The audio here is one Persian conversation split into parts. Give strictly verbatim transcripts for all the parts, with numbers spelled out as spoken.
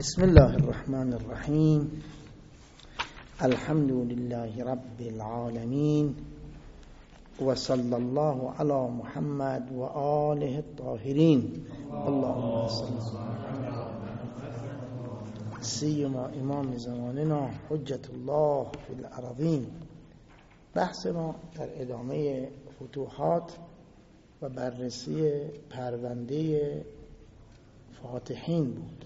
بسم الله الرحمن الرحیم. الحمد لله رب العالمین و صلی الله علی محمد و آله الطاهرین. اللهم صل سیما امام زماننا حجت الله فی الارضین. بحث ما در ادامه فتوحات و بررسی پرونده فاتحین بود.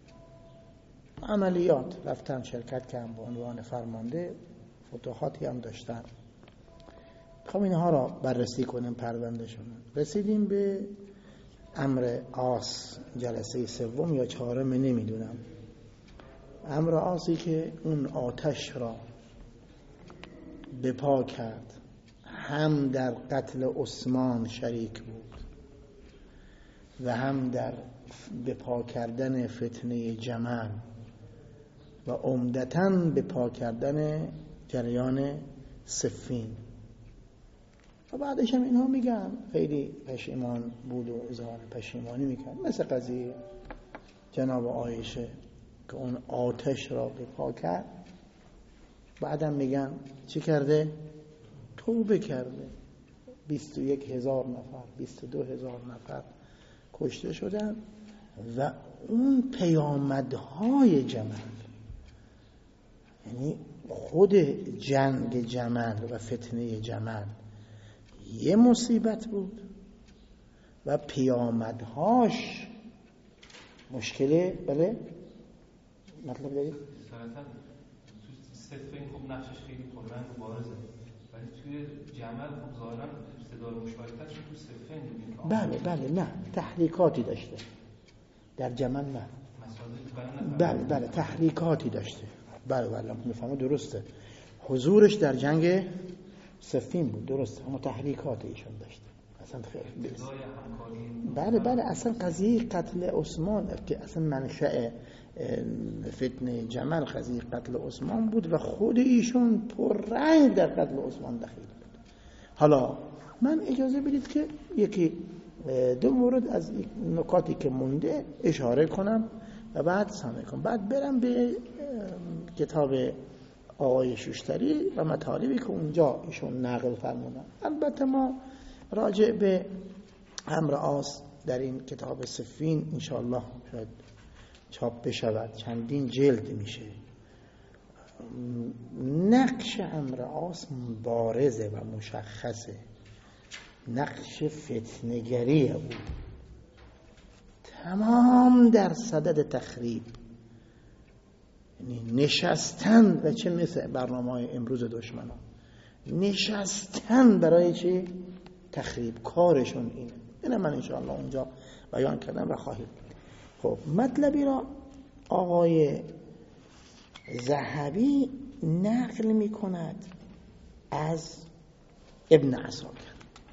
عملیات رفتن شرکت کردن به عنوان فرمانده، فتوحاتی هم داشتن. خب اینها را بررسی کنیم پرونده شون. رسیدیم به امر عاص، جلسه سوم یا چهارم نمیدونم. امر عاصی که اون آتش را به پا کرد، هم در قتل عثمان شریک بود و هم در به پا کردن فتنه جمل و عمدتاً به پا کردن جریان صفین. و بعدش هم اینها میگن خیلی پشیمان بود و اظهار پشیمانی میکرد، مثل قضیه جناب عایشه که اون آتش را به پا کرد. بعدم میگن چی کرده؟ توبه کرده. بیست و یک هزار نفر بیست و دو هزار نفر کشته شدن و اون پیامدهای جمل، یعنی خود جنگ جمل و فتنه جمل یه مصیبت بود و پیامدهاش مشکله. بله مطلب دارید؟ صراحتاً تو صفین خب نقشش خیلی پررنگ و بارزه، ولی توی جمل خب ظاهراً ابتدای مشارکتش تو صفین دیدیم. بله بله نه تحریکاتی داشته در جمل، نه بله بله تحریکاتی داشته. بله بله میفهمه، درسته. حضورش در جنگ صفین بود، درسته، اما تحریکات ایشون داشته. اصلا خیلی بله بله اصلا قضیه قتل عثمان که اصلا منشأ فتنه جمل قضیه قتل عثمان بود و خود ایشون پررنگ در قتل عثمان دخیل بود. حالا من اجازه بدید که یکی دو مورد از نکاتی که مونده اشاره کنم و بعد سامع کنم، بعد برم به کتاب آقای شوشتری و مطالبی که اونجا ایشون نقل فرمودن. البته ما راجع به امر عاص در این کتاب صفین انشاءالله شاید چاپ بشود، چندین جلد میشه. نقش امر عاص بارزه و مشخصه، نقش فتنه‌گری او تمام در صدد تخریب، یعنی نشستن و چه مثل برنامه‌های امروز دشمنان، نشستن برای چه؟ تخریب. کارشون اینه. اینه من انشاءالله اونجا بیان کردم و خواهید. خب مطلبی را آقای ذهبی نقل می کند از ابن عساکر.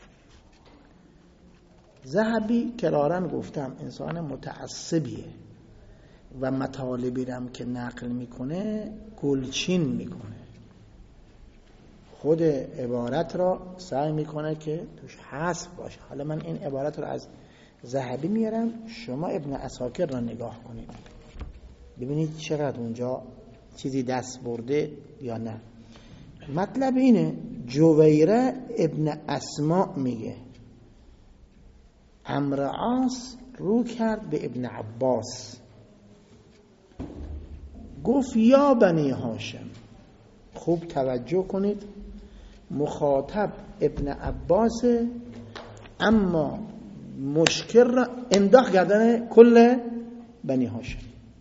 ذهبی کرارن گفتم انسان متعصبیه و مطالبی رم که نقل میکنه گلچین میکنه، خود عبارت را سعی میکنه که توش حذف باشه. حالا من این عبارت را از ذهبی میارم، شما ابن عساکر را نگاه کنید ببینید چقدر اونجا چیزی دست برده یا نه. مطلب اینه، جویره ابن اسماء میگه امر عاص رو کرد به ابن عباس، گفت یا بنی هاشم. خوب توجه کنید، مخاطب ابن عباس، اما مشکل را انداخت گردن کل بنی هاشم.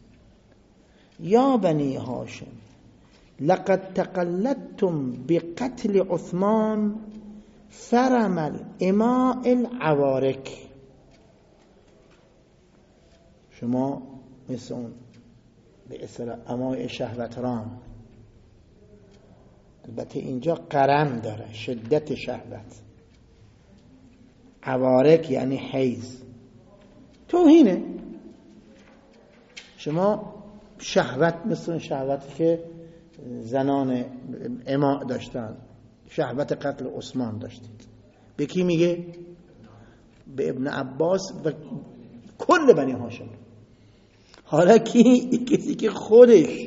یا بنی هاشم لقد تقلدتم بقتل عثمان فرم الاماء العوارک. شما مثل اون به اصطلاح اماء شهوتران، البته اینجا قرن داره، شدت شهوت. عوارک یعنی حیز، توهینه. شما شهوت مثل شهوتی که زنان اماء داشتن، شهوت قتل عثمان داشتید. به کی میگه؟ به ابن عباس و کل بنی هاشم. حالا کی؟ کسی که خودش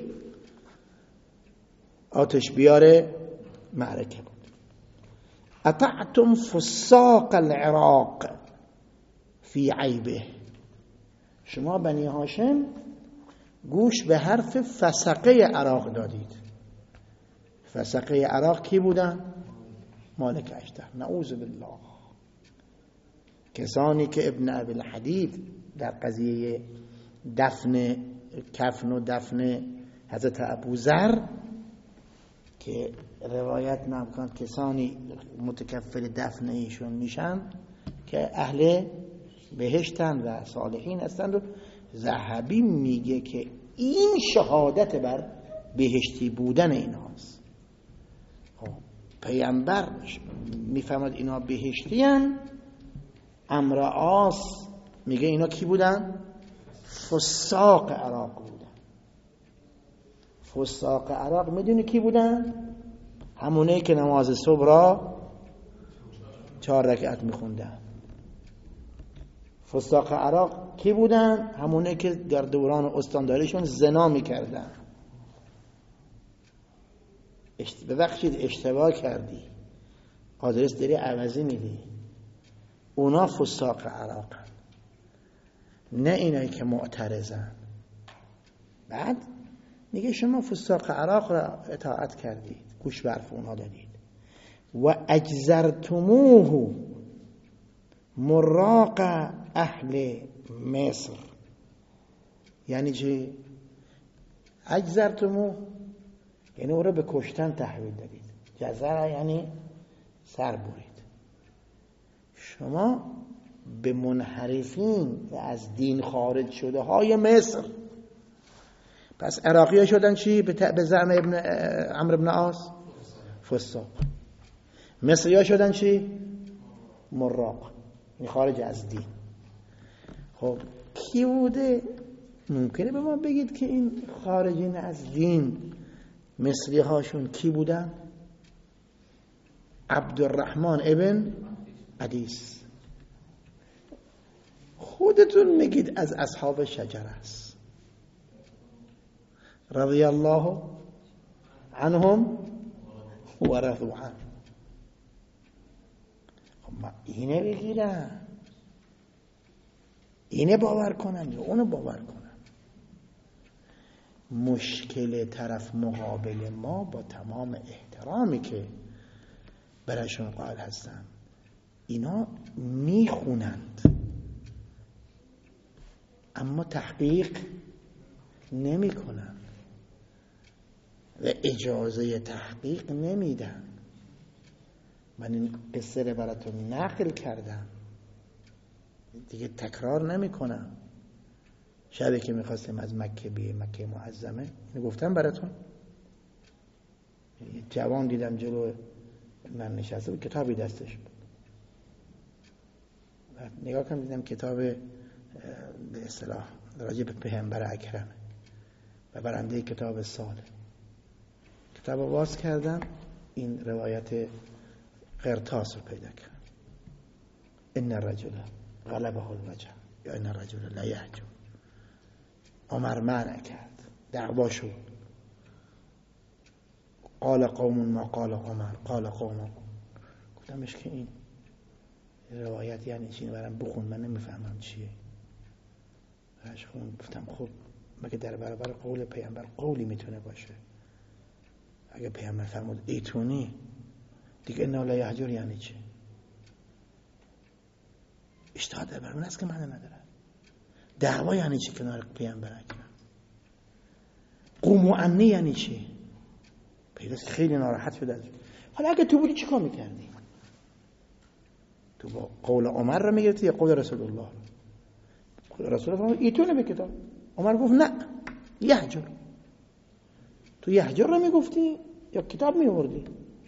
آتش بیاره معرکه بود. اطعتم فساق العراق فی عیبه، شما بنی هاشم گوش به حرف فسقه عراق دادید. فسقه عراق کی بودن؟ مالک اشتر، نعوذ بالله. کسانی که ابن ابی الحدید در قضیه دفن کفن و دفن حضرت ابوذر که روایت نمیکنند کسانی متکفل دفن ایشون میشن که اهل بهشتن و صالحین هستند، و ذهبی میگه که این شهادت بر بهشتی بودن ایناست. پیامبر میفهمد اینا بهشتی هن. عمرو عاص میگه اینا کی بودن؟ فساق عراق بودن. فساق عراق میدونی کی بودن؟ همونه که نماز صبح را چهار رکعت میخوندن. فساق عراق کی بودن؟ همونه که در دوران استانداریشون زنا میکردن. ببخشید اشتباه کردی، آدرس داری عوضی میدی. اونا فساق عراقن، نه اینایی که معترضن. بعد میگه شما فساق عراق را اطاعت کردید، گوش به حرف اونا دادید. و اجزرتموه مراق اهل مصر. یعنی چی؟ اجزرتموه یعنی او را به کشتن تحویل دادید. جزر یعنی سر برید. شما به منحرفین و از دین خارج شده های مصر، پس عراقی ها شدن چی؟ به زعم ابن عمرو بن عاص فساق. مصری ها شدن چی؟ مراق، یعنی خارج از دین. خب کی بوده؟ ممکنه به ما بگید که این خارجین از دین مصری هاشون کی بودن؟ عبدالرحمن ابن عدیس. خودتون میگید از اصحاب شجره است، رضی الله عنهم و رضوا عنه. خب ما اینه بگیرم، اینه باور کنم یا اونو باور کنم؟ مشکل طرف مقابل ما با تمام احترامی که برایشون قائل هستم، اینا میخونند اما تحقیق نمی کنند و اجازه تحقیق نمیدن. من این قصه رو براتون نقل کردم، دیگه تکرار نمی کنم. شبی که میخواستیم از مکه بیه مکه معظمه، اینو گفتم براتون. جوان دیدم جلو من نشسته بود، کتابی دستش بود. نگاه کنم دیدم کتاب به اصطلاح راجع به پیامبر اکرم و برنده کتاب سال. کتاب رو باز کردم، این روایت قرطاس رو پیدا کردم. ان الرجل غلبه الوجه یا ان الرجل لا یهجر. عمر منع کرد، دعوا شد. قال قوم ما قال عمر قال قوم. گفتمش که این روایت یعنی چی؟ برام بخون، من نمیفهمم چیه. براش خون. گفتم خب مگه در برابر قول پیامبر قولی میتونه باشه؟ اگه پیامبر فرمود ایتونی دیگه انا لا یهجر یعنی چی؟ اجتهاد در برابر است که معنی نداره. دعوا یعنی چی کنار پیامبر اکرم؟ قوم عنی یعنی چی؟ پیداست خیلی ناراحت شده. حالا اگه تو بودی چیکار میکردی؟ تو با قول عمر رو میگرفتی یا قول رسول الله؟ قول رسول الله ایتونه به کتاب. عمر گفت نه یهجر. تو یهجر رو میگفتی یا کتاب میوردی؟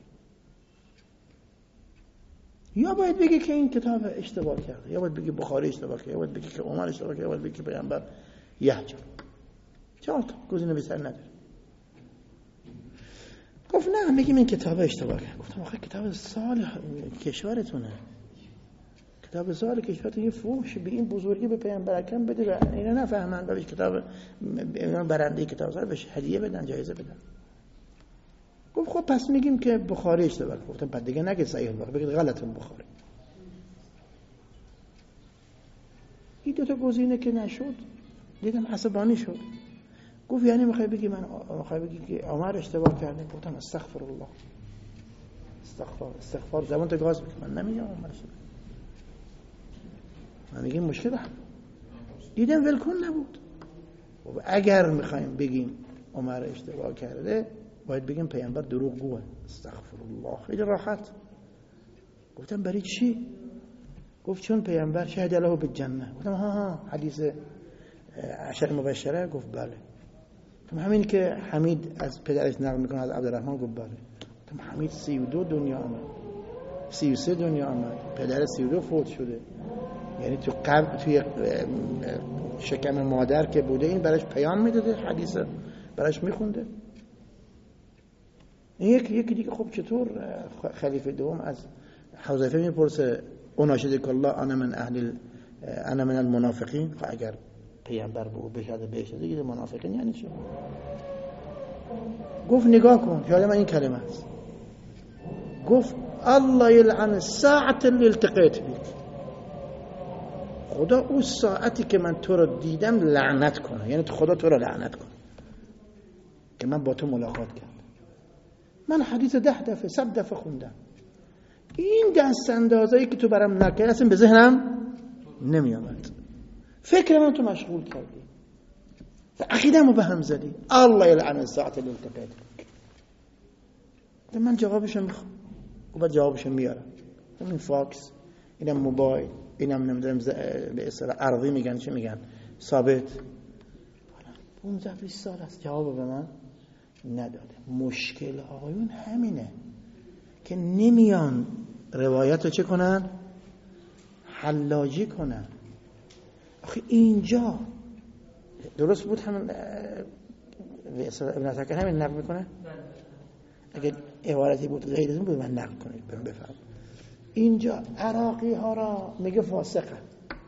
یا باید بگی که این کتاب اشتباه کرده، یا باید بگی بخاری اشتباه کرده، یا باید بگی که عمر اشتباه کرده، یا باید بگی که پیامبر یهجر. چهار تا گزینه بیشتر نداره. گفت نه میگیم این کتاب اشتباه کرده. گفتم آخه کتاب سال کشورتونه، کتاب کتاب زار کشفت یه فوش به این بزرگی به پیامبر اکرم بده و اینا نفهمن بهش کتاب برنده کتاب زار بهش هدیه بدن، جایزه بدن. گفت خب پس میگیم که بخاری اشتباه. گفتم بعد دیگه نگید صحیح البخاری، بگید غلط بخاری. این دو تا گزینه که نشد دیدم عصبانی شد. گفت یعنی میخوای بگی من میخوای بگی که عمر اشتباه کرده؟ گفتم استغفر الله، استغفار استغفار زبان تو گاز بکن. من نمیگم عمر اشتباه، من میگم مشکل هم دیدم ولکن نبود. و اگر میخوایم بگیم عمر اشتباه کرده باید بگیم پیامبر دروغ گوه. استغفر الله. خیلی راحت. گفتم برای چی؟ گفت چون پیامبر شهد له بالجنه. گفتم ها ها حدیث عشر مبشره؟ گفت بله. گفتم همین که حمید از پدرش نقل میکنه از عبدالرحمن؟ گفت بله. گفتم حمید سی و دو دنیا آمد، سی و سه دنیا آمد، پدر سی و دو فوت شده، یعنی تو قبل توی شکم مادر که بوده این براش پیام میداده، حدیث براش میخونده. یک یکی دیگه خب چطور خلیفه دوم از حذیفه میپرسه اناشد کلا انا من اهل انا من المنافقین؟ خب اگر پیامبر به او بشهاده بهش دیگه منافقین یعنی چی؟ گفت نگاه کن، شاید من این کلمه است. گفت الله یلعن الساعه اللي التقيت بك. خدا اون ساعتی که من تو رو دیدم لعنت کنه، یعنی خدا تو رو لعنت کنه که من با تو ملاقات کردم. من حدیث ده دفعه صد دفعه خوندم، این دست اندازایی که تو برام نکردی اصلا به ذهنم نمی آمد. فکر من تو مشغول کردی و عقیده‌مو به هم زدی. الله یلعن الساعه اللي التقيت بك. من جوابشو میخوام و بعد جوابشو میارم. این فاکس، اینم موبایل، اینم نمیدونم به اصطلاح ارضی میگن، چی میگن، ثابت. پانزده بیست سال است جواب به من نداده. مشکل آقایون همینه که نمیان روایت رو چه کنن؟ حلاجی کنن. آخه اینجا درست بود همین به اصطلاح ابن عساکر همین نقل میکنه. اگه عبارتی بود غیر از این بود من نقل کنید برام بفهم. اینجا عراقی ها را میگه فاسقه،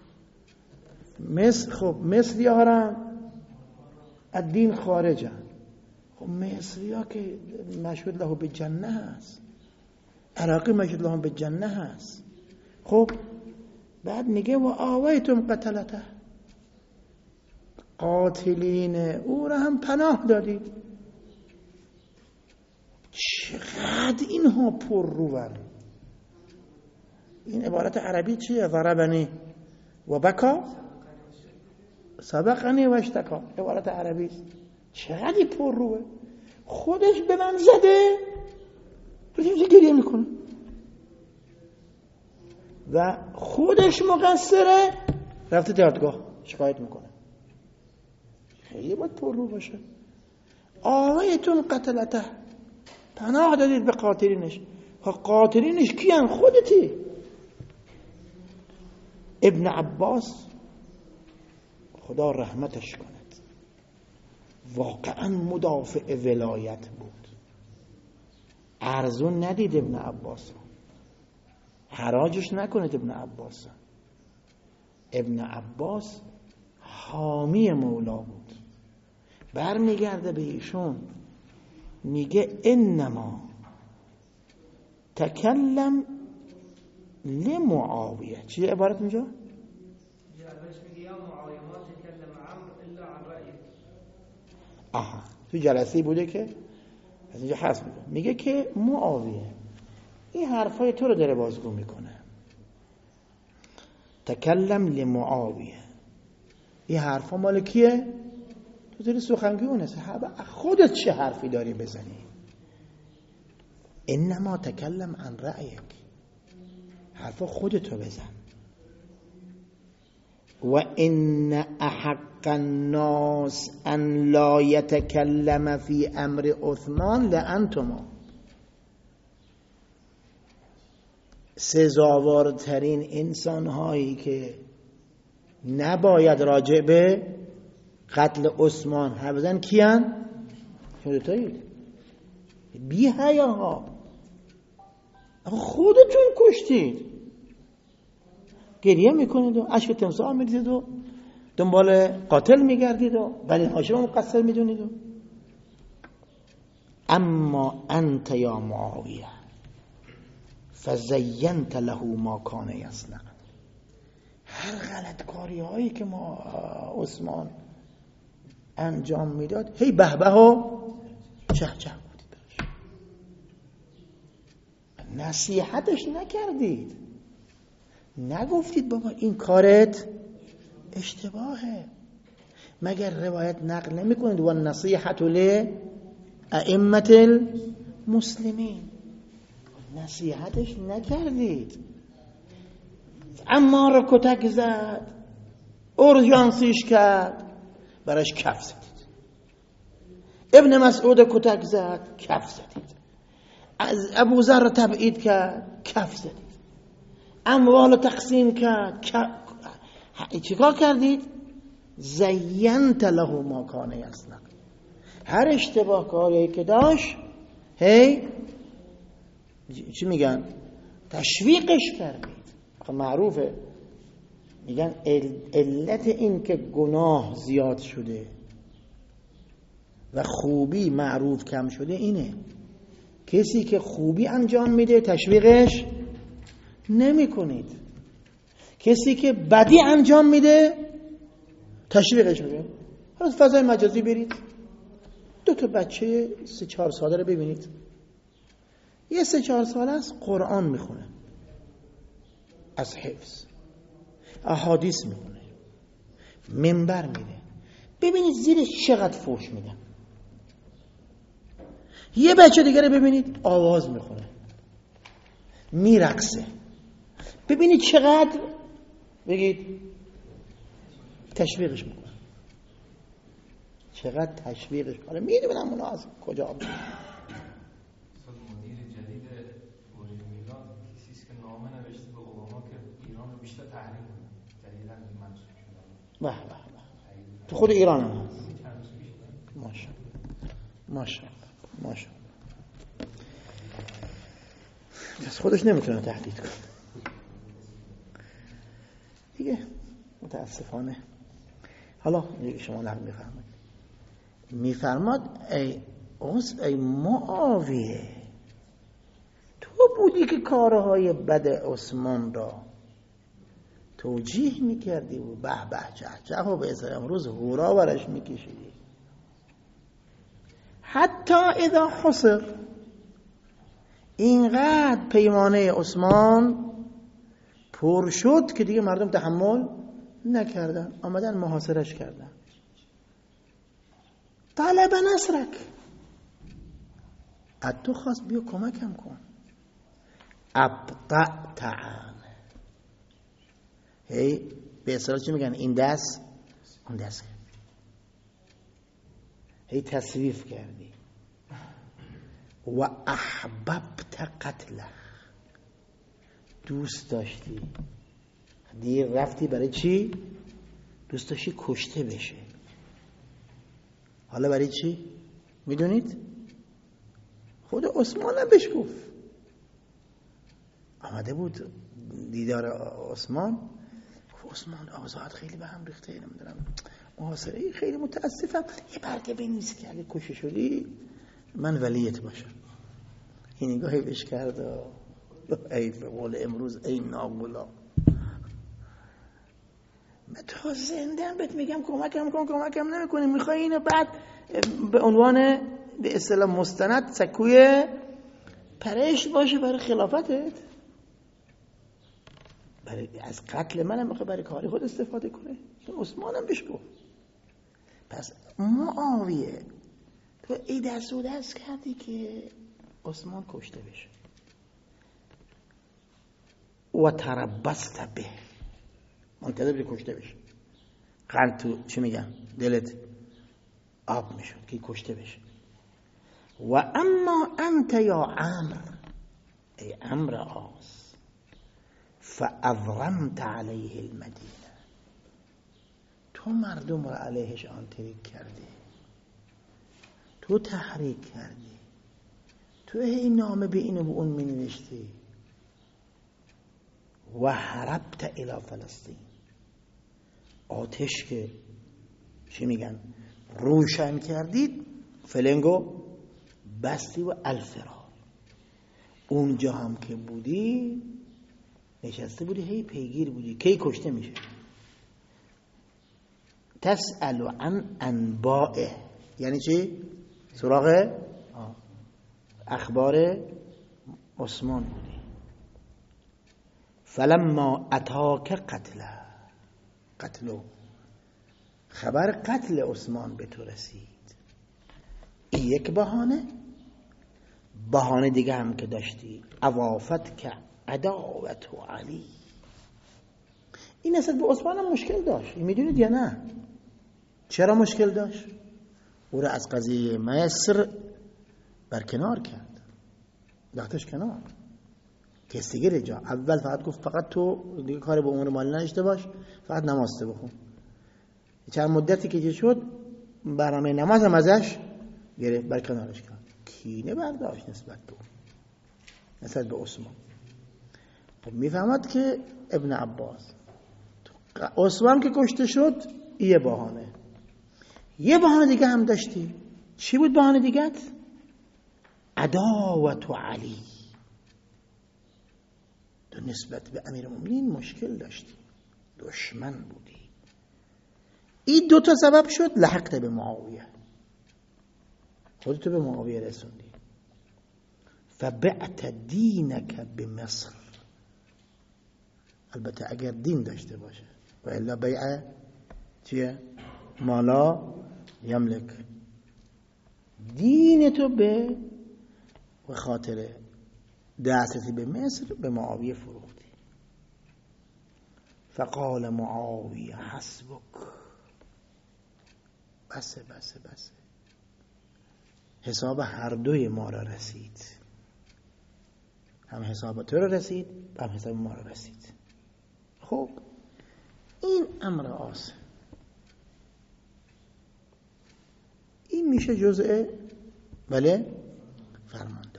مصر خب مصری ها را از دین خارجن. خب مصری ها که مشهود له به جنه هست، عراقی مشهود له به جنه هست. خب بعد میگه و آویتم قتلته، قاتلین او را هم پناه دادید. چقدر اینها پر روان. این عبارت عربی چیه؟ ضربنی و بکا سبقنی و اشتکا. عبارت عربی است. چقدر پر روه. خودش به من زده تو گریه میکنه و خودش مقصره رفته دادگاه شکایت میکنه. خیلی باید پر رو باشه. آویتون قتلته، پناه دادید به قاتلینش. قاتلینش کیان؟ خودتی. ابن عباس خدا رحمتش کند واقعا مدافع ولایت بود. ارزون ندید ابن عباس، حراجش نکنید ابن عباس. ابن عباس حامی مولا بود. برمیگرده به ایشون میگه انما تکلم لمعاویه. چی عبارت اینجا؟ آها تو جلسه بوده که از اینجا حذف میکنه. میگه که معاویه این حرفای تو رو داره بازگو میکنه. تکلم لمعاویه، این حرفا مال کیه؟ تو داری سخنگونه، خودت چه حرفی داری بزنی؟ انما تکلم عن رأیک، حرفا خودتو بزن. و ان احق الناس ان لا يتكلم في امر عثمان لانتما، سزاوارترین انسان هایی که نباید راجع به قتل عثمان حرف بزنن کیان؟ خودتایید. بی حیاها، خودتون کشتید. گریه میکنید و اشک تمساح میریزید و دنبال قاتل میگردید و بنی هاشم مقصر میدونید و اما انت یا معاویه فزینت له ما کان یصنع. هر غلط کاری هایی که ما عثمان انجام میداد هی به به و چه چه بودید براش، نصیحتش نکردید، نگفتید بابا این کارت اشتباهه. مگر روایت نقل نمی کنید و نصیحت لأئمة المسلمین؟ نصیحتش نکردید. عمار رو کتک زد، اورژانسیش کرد، براش کف زدید. ابن مسعود کتک زد، کف زدید. از ابو ذر رو تبعید کرد، کف زدید. اموال تقسیم کرد، چیکار کردید؟ زینت له ما کان یصنع. هر اشتباه کاری که داشت هی چی میگن؟ تشویقش کردید. معروفه میگن علت این که گناه زیاد شده و خوبی معروف کم شده اینه، کسی که خوبی انجام میده تشویقش نمی کنید، کسی که بدی انجام میده تشویقش میکنید. از فضای مجازی برید، دو تا بچه سه چهار ساله رو ببینید، یه سه چهار ساله است قرآن میخونه از حفظ، احادیث میخونه، منبر میره، ببینید زیرش چقدر فحش میدن. یه بچه دیگه رو ببینید آواز میخونه، میرقصه، ببینید چقدر بگید تشویقش میکنه، چقدر تشویقش کنه. میدونم اونا از کجا میدونم. مدیر جدید ولی میلان کسی است که نامه نوشته به اوباما که ایران رو بیشتر تحریم کنه. جدیداً منصوب شده. به به به. تو خود ایران هم هست. ماشاءالله ماشاءالله ماشاءالله. از خودش نمیتونه تهدید کنه دیگه، متاسفانه. حالا شما نقل میفرمایید، میفرماد ای اوس ای معاویه، تو بودی که کارهای بد عثمان را توجیه میکردی و به به چه چه و به اسلام امروز هورا برش میکشیدی. حتی اذا حصر، اینقدر پیمانه عثمان پر شد که دیگه مردم تحمل نکردن، آمدن محاصرش کردن. طلب نصرک، از تو خواست بیا کمکم کن. ابطأت عنه، هی به اصطلاح چی میگن، این دست اون دست کرد، هی تصویف کردی. و احببت قتله، دوست داشتی، دیر رفتی برای چی؟ دوست داشتی کشته بشه. حالا برای چی؟ میدونید؟ خود عثمان هم بهش گفت، آمده بود دیدار عثمان، عثمان آزاد خیلی به هم ریخته، نمیدونم محاصره، خیلی متاسفم، یه برگه بنویسی که اگه کشته شدی من ولیت باشم. این نگاهی بهش کرد و ای به قول امروز ای ناغلا، من تا زنده بهت میگم کمکم کن، کمکم نمیکنی، میخوای اینو بعد به عنوان به اصطلاح مستند سکوی پرش باشه برای خلافتت، برای از قتل منم میخوای برای کاری خود استفاده کنه. عثمانم بهش گفت. پس معاویه تو ای دست و دست کردی که عثمان کشته بشه. و تربست به، منتظر بودی کشته بشه، قلب تو چی میگن دلت آب میشد که کشته بشه. و اما انت یا عمرو، ای عمرو عاص، فاضرمت علیه المدینه، تو مردم را علیهش آنتریک کردی، تو تحریک کردی، تو هی نامه به این و به اون می نوشتی. و هربت الی فلسطین، آتش که چی میگن روشن کردید، فلنگو بستی و الفرار. اونجا هم که بودی نشسته بودی هی پیگیر بودی کی کشته میشه. تسأل عن انبائه یعنی چی؟ سراغ اخبار عثمان بودی. فلما اتاک قتله، قتلو خبر قتل عثمان به تو رسید، این یک بهانه. بهانه دیگه هم که داشتی، عوافت که عداوت و علی، این نسبت به عثمان هم مشکل داشت، این میدونید یا نه؟ چرا مشکل داشت؟ او را از قضیه مصر برکنار کرد، داختش کنار کستگیر جا. اول فقط گفت فقط تو دیگه کار به امور مالی نداشته باش، فقط نماز بخون. چند مدتی که شد برنامه نماز هم ازش گرفت، برکنارش کرد. کینه برداشت نسبت به نسبت به عثمان. خب میفهمد که ابن عباس عثمان که کشته شد یه بهانه، یه بهانه دیگه هم داشتی. چی بود بهانه دیگه؟ عداوت و علی، تو نسبت به امیرالمومنین مشکل داشتی، دشمن بودی. این دو تا سبب شد لحقت به معاویه، خودتو به معاویه رسوندی. فبعت دینک بمصر، البته اگر دین داشته باشه، و الا بیع چیه؟ مالا یملک، دین تو به و خاطر دعستی به مصر به معاویه فروختی. فقال معاویه حسبک، بسه بسه بسه، حساب هر دوی ما را رسید، هم حساب تو را رسید هم حساب ما را رسید. خب این امر عاص، این میشه جزء بله فرمانده،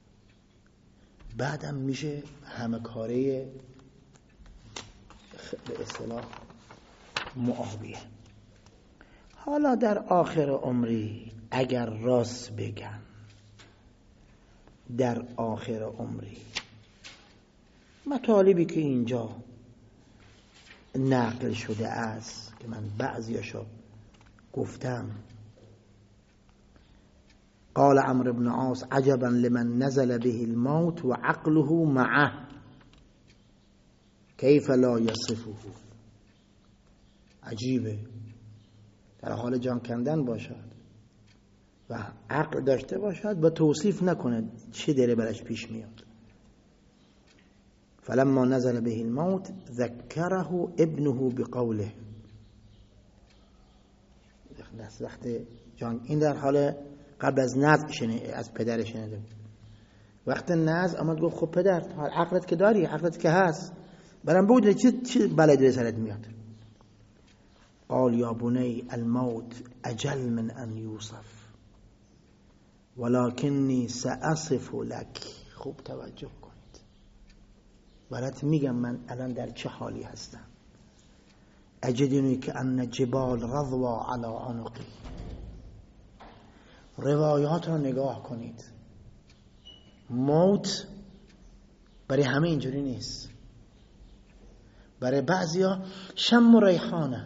بعدم میشه همه کاره به اصطلاح معاویه. حالا در آخر عمری اگر راست بگم، در آخر عمری مطالبی که اینجا نقل شده است که من بعضیاشو گفتم، قال عمرو بن عاص عجبا لمن نزل به الموت و عقله معه کیف لا یصفه. عجیبه در حال جان کندن باشد و عقل داشته باشد و توصیف نکند چه داره برش پیش میاد. فلما نزل به الموت ذکره ابنه بقوله، وقت جان، این در حال قبل از نزع شنیده، از پدر شنیده بود. وقت نزع آمد گفت خب پدر عقلت که داری، عقلت که هست، برام بود چه چه بلایی داره سرت میاد. قال یا بنی الموت اجل من ان یوصف ولکنی سأصف لک. خوب توجه کنید، برات میگم من الان در چه حالی هستم. اجدنی که ان جبال رضوا علی عنقی. روایات رو نگاه کنید، موت برای همه اینجوری نیست. برای بعضیا شم و ریحانه،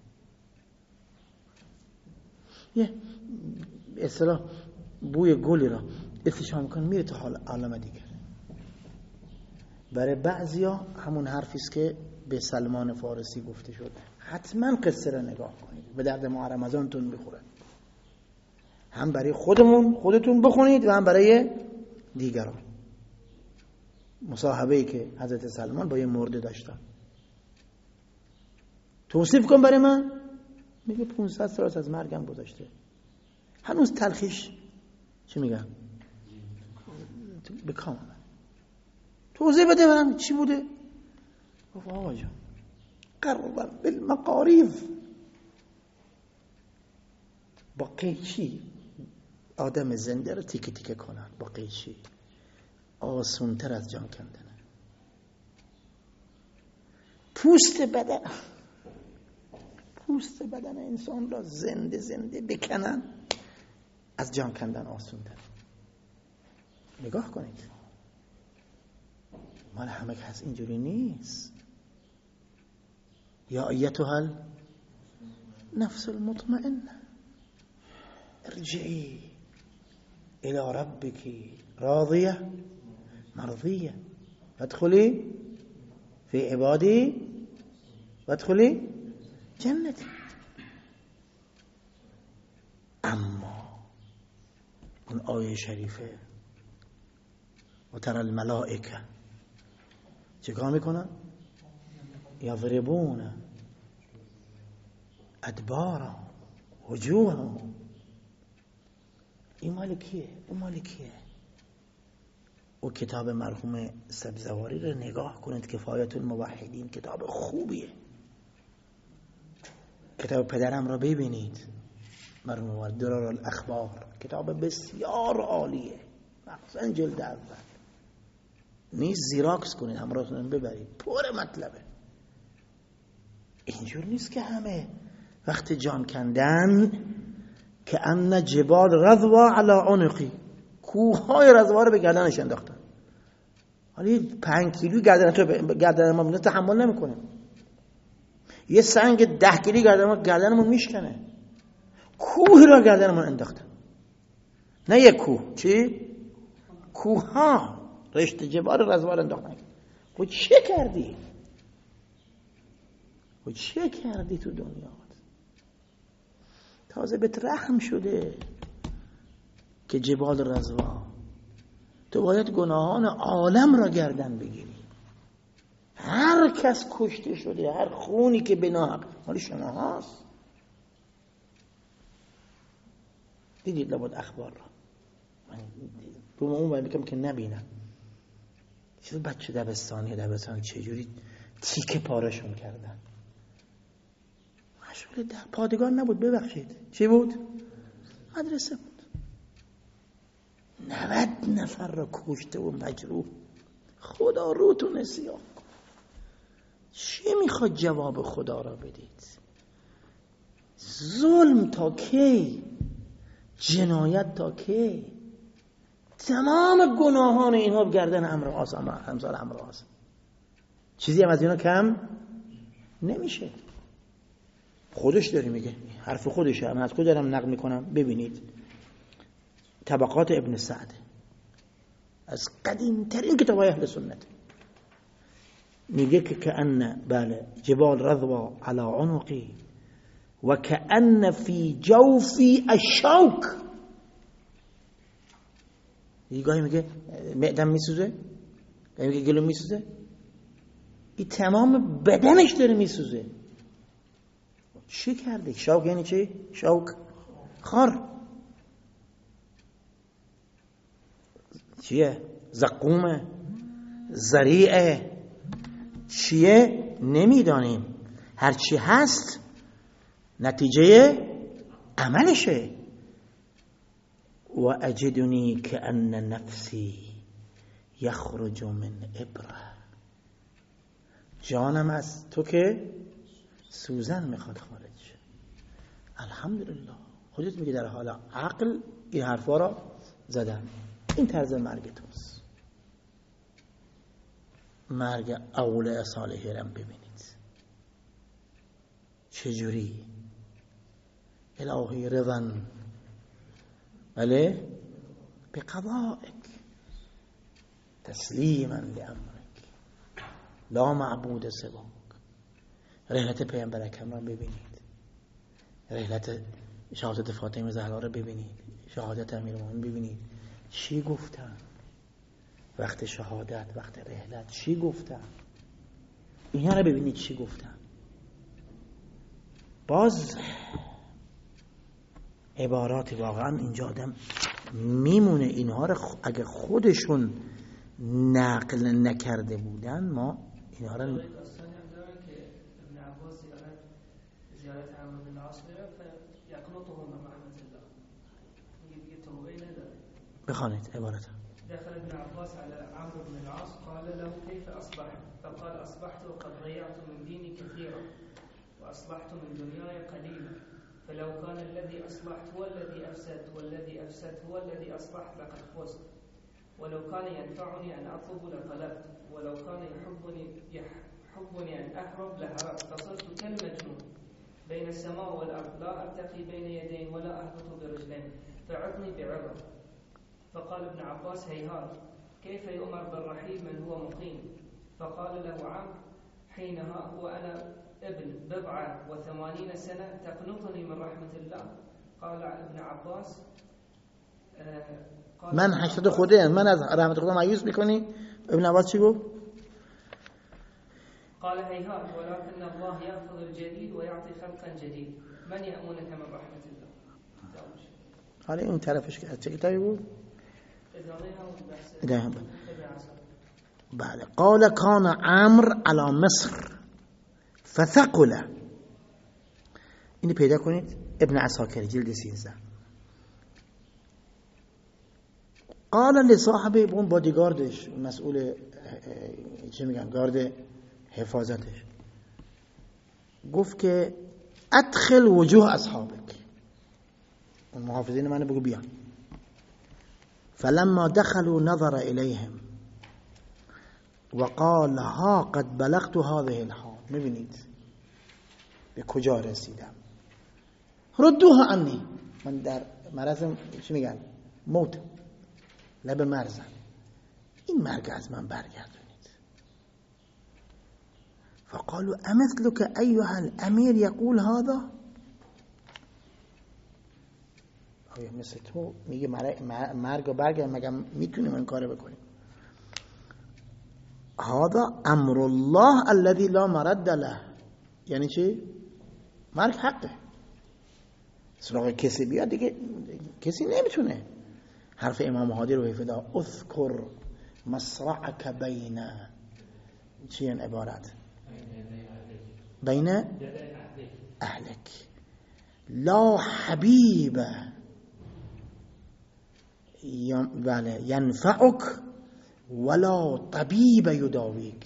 یه اصطلاح بوی گلی را استشام کن میره تا حال عالم دیگر. برای بعضیا همون حرفی است که به سلمان فارسی گفته شد، حتما قصه را نگاه کنید، به درد ما رمضانتون میخوره. هم برای خودمون خودتون بخونید و هم برای دیگران. مصاحبه‌ای که حضرت سلمان با یه مرده داشتن، توصیف کن برای من، میگه پانصد سال از مرگم گذشته، هنوز تلخیش چی میگن به کام. توضیح بده برام چی بوده. گفت آقا جان قرب بالمقاریض، با قیچی آدم زنده رو تیکه تیکه کنن، با قیچی آسونتر از جان کندنه. پوست بدن پوست بدن انسان را زنده زنده بکنن از جان کندن آسان تر. نگاه کنید، مال همه کس اینجوری نیست. یا ایتها النفس المطمئنه ارجعی الى ربك راضیه مرضیه فادخلی فی عبادی وادخلی جنتی. اما اون آیه شریفه و ترى الملائکه چیکار میکنن؟ یضربون ادبارا وجوههم. این مال کیه؟ این مال کیه؟ او کتاب مرحوم سبزواری رو نگاه کنید، کفایت الموحدین کتاب خوبیه. کتاب پدرم را ببینید، مرحوم درار الاخبار، کتاب بسیار عالیه، مخصوصا جلد اول. نیست زیراکس کنید همراهتون ببرید، پر مطلبه. اینجور نیست که همه وقت جان کندن که ان جبال رضوا علی عنقی، کوههای رضوا رو به گردنش انداختن. حالا پنج کیلو گردن تو گردن ما تحمل نمیکنه، یه سنگ ده کیلو گردن ما گردنمون میشکنه. کوه را گردنمون انداختن، نه یک کوه، چی؟ کوه ها، رشته جبال رضوا رو انداختن. خب چه کردی؟ خب چه کردی تو دنیا؟ تازه بهت رحم شده که جبال رضوا، تو باید گناهان عالم را گردن بگیری. هر کس کشته شده، هر خونی که به ناحق مال شما هاست. دیدید لابد اخبار را؟ من رو اون باید بگم که نبینم. چیز بچه دبستانی دبستانی چجوری تیکه پارشون کردن. مشغول ده پادگان نبود، ببخشید چی بود؟ مدرسه بود. نود نفر را کشته و مجروح. خدا روتون سیاه کن. چی میخواد جواب خدا را بدید؟ ظلم تا کی؟ جنایت تا کی؟ تمام گناهان اینها گردن امرآس امثال امرآس. چیزی هم از اینا کم نمیشه. خودش داری میگه، حرف خودشه، من از کجا دارم نقل میکنم؟ ببینید طبقات ابن سعد، از قدیم ترین کتاب های اهل سنت، میگه که کأن بله جبال رضوا علی عنقی و کأن فی جوفی الشوک. یه گاهی میگه معدم میسوزه، گاهی میگه گلو میسوزه، این تمام بدنش داره میسوزه. چی کرده؟ شوک یعنی چی؟ شوک خار چیه؟ زقومه، زریعه، چیه؟ نمیدانیم. هرچی هست نتیجه عملشه. و اجدنی کأن نفسی یخرج من ابره. جانم از تو که سوزن میخواد خارج. الحمدلله. خودت میگه در حال عقل این حرفا را زدن. این طرز مرگ توست. مرگ اول صالحی را ببینید چجوری. الهی رضن بله به قضائک تسلیما لامرک لا معبود سواک. رحلت پیامبر اکرم را ببینید، رحلت شهادت فاطمه زهرا را ببینید، شهادت امیرالمومنین ببینید. چی گفتن وقت شهادت، وقت رحلت؟ چی گفتن؟ اینا را ببینید چی گفتن. باز عبارات واقعا اینجا آدم میمونه اینها را اگه خودشون نقل نکرده بودن ما اینها را ن... بخوانید عبارت. دخل ابن عباس على عمرو بن العاص قال له كيف أصبحت؟ فقال أصبحت وقد ضيعت من ديني كثيرا وأصلحت من دنياي قليلا، فلو كان الذي أصلحت هو الذي أفسدت والذي أفسدت هو الذي أصلحت لقد فزت، ولو كان ينفعني أن أطلب لطلبت، ولو كان يحبني يحبني أن أهرب لهربت، فصرت كالمجنون بين السماء والأرض، لا أرتقي بين يدين ولا أهبط برجلين، فعطني بعظم. فقال ابن عباس هيهات، كيف يؤمر بالرحيل من هو مقيم؟ فقال له عمرو حينها وأنا ابن بضعة وثمانين سنة تقنطني من رحمة الله؟ قال ابن عباس آه من هشتاد خوده من از رحمت خدا مایوس میکنی؟ ابن عباس چی گفت؟ قال هيهات ولكن الله يأخذ الجديد ويعطي خلقا جديد، من يأمنك من رحمة الله؟ حالا این طرفش که چه کتابی بود؟ ادامه بعد قال كان عمرو على مصر فثقل. اینو پیدا کنید ابن عساکر جلد سیزده. قال لصاحب اون بادیگاردش مسئول چه میگن گارد حفاظتش گفت که ادخل وجوه اصحابک، اون محافظین منو بگو بیان. فلما دخلوا نظر إليهم وقال ها قد بلغت هذه الحال. میبینید به کجا رسیدم. ردوها عنی، من در مرض چی میگن موت، لب مرزم، این مرگ از من برگردونید. فقالوا امثلك أيها الأمير يقول هذا؟ آیا مثل تو میگه مرگ و برگرد، مگه میتونیم این کارو بکنیم؟ هذا امر الله الذي لا مرد له. یعنی چی؟ مرگ حقه، سراغ کسی بیاد دیگه کسی نمیتونه. حرف امام هادی رو حفظه اذکر مصرعک بین چی این عبارت؟ بین اهلک لا حبیب بله ینفعک ولا طبیب یداویک.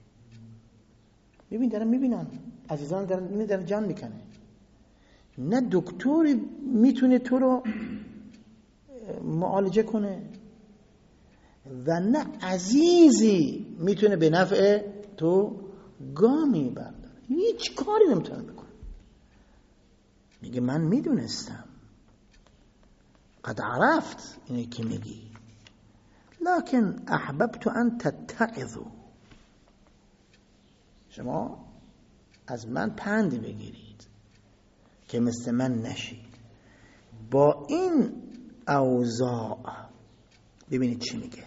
ببین دارم میبینم عزیزان دارن دارن جان میکنه، نه دکتری میتونه تو رو معالجه کنه و نه عزیزی میتونه به نفع تو گامی برداره، هیچ کاری نمیتونه بکنه. میگه من میدونستم، قد عرفت اینه که میگی، لكن احببت ان تتعظوا، شما از من پند بگیرید که مثل من نشید. با این اوضاع ببینید چی میگه.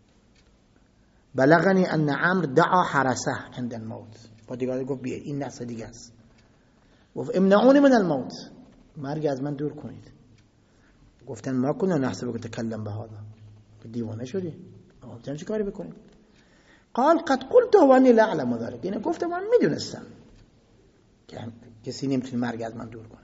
بلغنی ان عمرو دعا حرسه عند الموت. با دیگه گفت بیا این نقص دیگه است، گفت امنعونی من الموت، مرگ از من دور کنید. گفتن ما کنه نحسبک تکلم به هذا، دیوانه شدی؟ گفتن چه کاری بکنیم؟ قال قد قلت وانی لا اعلم ذلك، یعنی گفتم من میدونستم که کسی نمیتونه مرگ از من دور کنه.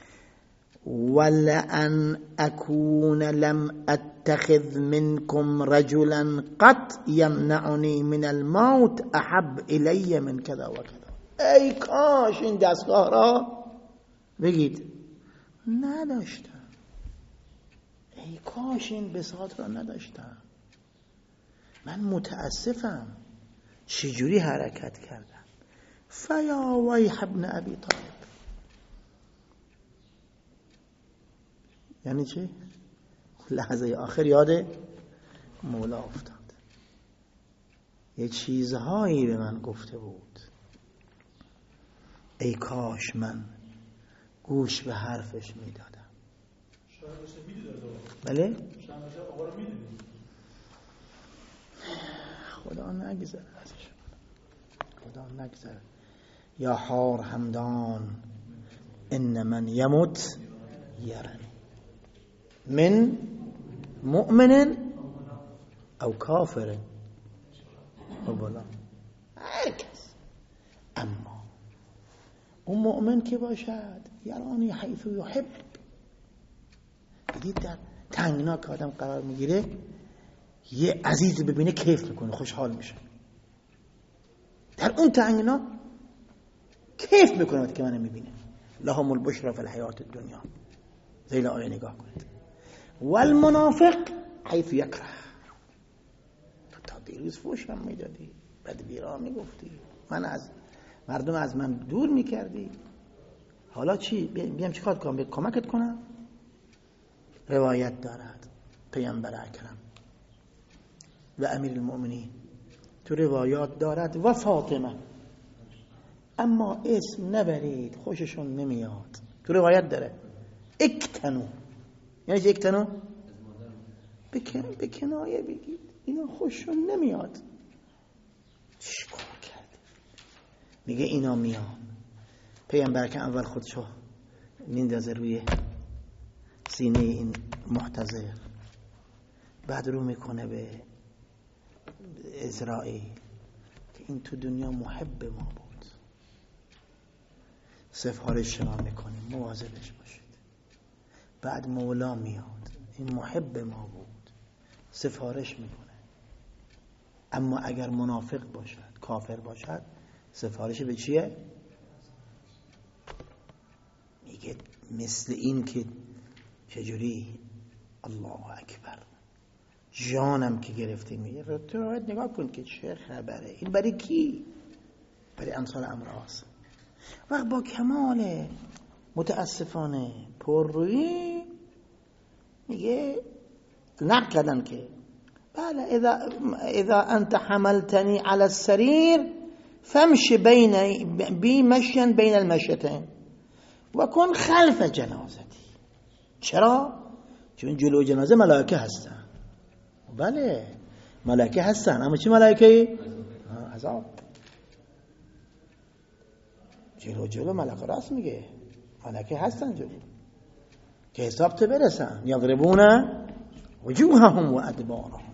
ولأن اكون لم اتخذ منكم رجلا قط يمنعني من الموت احب الی من كذا و كذا. ای کاش این دستگاه را بگید نداشتم، ای کاش این بساط را نداشتم، من متاسفم چجوری حرکت کردم. فیا ویح ابن ابی طالب. یعنی چی؟ لحظه آخر یاد مولا افتاد، یه چیزهایی به من گفته بود، ای کاش من گوش به حرفش میدادم. بله؟ خدا نگذره ازش، خدا نگذره. یا حار همدان ان من یموت یرنی من مؤمن او کافر او بلا هر کس، اما اون مؤمن که باشد یرانی حیث یحب. دیدید در تنگنا که آدم قرار میگیره یه عزیز ببینه کیف میکنه، خوشحال میشه. در اون تنگنا کیف میکنه وقتی که منو میبینه. لهم البشرى فی الحیات الدنیا. زیل آیه نگاه کنید. والمنافق حیث یکره. تو تا دیروز فوشم میدادی، بدبیرا میگفتی، من از مردم از من دور میکردی، حالا چی؟ بیام چیکار کنم؟ به کمکت کنم؟ روایت دارد پیامبر اکرم و امیر المؤمنین تو روایات دارد و فاطمه، اما اسم نبرید خوششون نمیاد. تو روایت داره اکتنو، یعنی چه اکتنو؟ به کنایه بگید اینا خوششون نمیاد. چی کار کردی؟ میگه اینا میان. پیامبر که اول خودشو میندازه روی سینه این محتضر، بعد رو میکنه به اسرائیل که این تو دنیا محب ما بود، سفارش شما میکنیم مواظبش باشید. بعد مولا میاد، این محب ما بود، سفارش میکنه، اما اگر منافق باشد کافر باشد سفارش به چیه؟ میگه مثل این که چجوری الله اکبر جانم که گرفته. میگه تو باید نگاه کن که چه خبره. این برای کی؟ برای انصار امراض. وقت با کمال متاسفانه پررویی میگه نقل کردن که بله اذا اذا انت حملتني على السرير فامشي بين بي مشيا بين المشيتين وكن خلف جنازتي. چرا؟ چون جلو جنازه ملائکه هستن. بله ملائکه هستن، اما چه ملائکه‌ای؟ عذاب. جلو جلو ملائکه راست میگه، ملائکه هستن جلو که حساب ته برسن. یضربون وجوههم و ادبارهم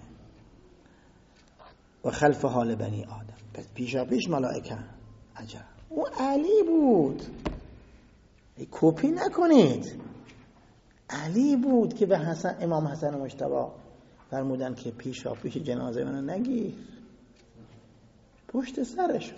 و خلف حال بنی آدم. پس پیشا پیش ملائکه. عجب. او علی بود، کپی نکنید. علی بود که به حسن امام حسن مجتبی فرمودن که پیشا پیش جنازه منو نگیر، پشت سرش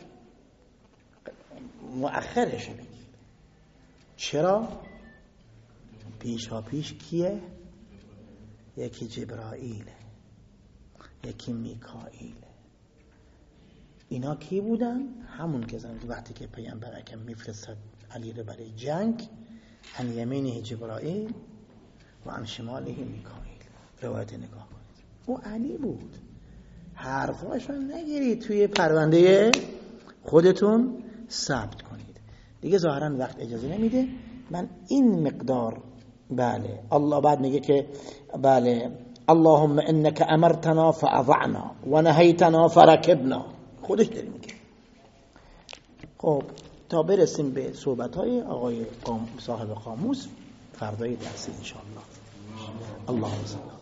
مؤخرش بگیر. چرا؟ پیشا پیش کیه؟ یکی جبرائیله، یکی میکائیله. اینا کی بودن؟ همون که زمان وقتی که پیامبر اکرم میفرستاد علی رو برای جنگ، عن یمینه جبرائیل و عن شماله میکائیل. روایت نگاه کنید. او علی بود. حرفاشون نگیرید، توی پرونده خودتون ثبت کنید. دیگه ظاهرا وقت اجازه نمیده. من این مقدار بله الله بعد میگه که بله اللهم انك امرتنا فاطعنا و نهیتنا فرکبنا. خودش داره میگه. خب تا برسیم به صحبت‌های آقای صاحب قاموس فردای درسی ان شاء الله. اللهم صل